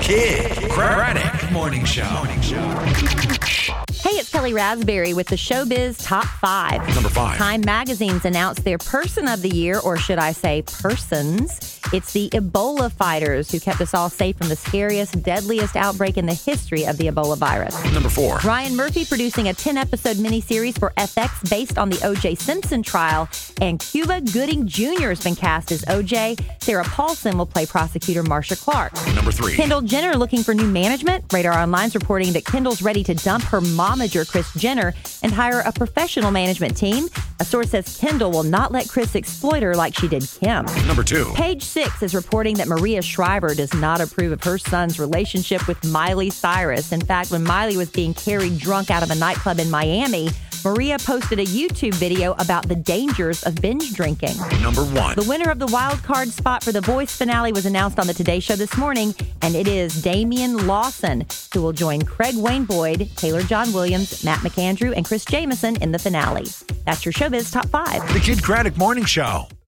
Kid Craddock Morning Show. Hey, it's Kelly Raspberry with the Showbiz Top 5. Number 5. Time Magazine's announced their Person of the Year, or should I say persons. It's the Ebola fighters who kept us all safe from the scariest, deadliest outbreak in the history of the Ebola virus. Number 4. Ryan Murphy producing a 10-episode miniseries for FX based on the O.J. Simpson trial, and Cuba Gooding Jr. has been cast as O.J. Sarah Paulson will play prosecutor Marcia Clark. Number 3. Kendall Jenner looking for new management. Radar Online's reporting that Kendall's ready to dump her momager, Kris Jenner, and hire a professional management team. A source says Kendall will not let Kris exploit her like she did Kim. Number 2. Page 6 is reporting that Maria Shriver does not approve of her son's relationship with Miley Cyrus. In fact, when Miley was being carried drunk out of a nightclub in Miami, Maria posted a YouTube video about the dangers of binge drinking. Number 1. The winner of the wild card spot for the Voice finale was announced on the Today Show this morning, and it is Damian Lawson, who will join Craig Wayne Boyd, Taylor John Williams, Matt McAndrew, and Chris Jamison in the finale. That's your Showbiz Top 5. The Kid Craddock Morning Show.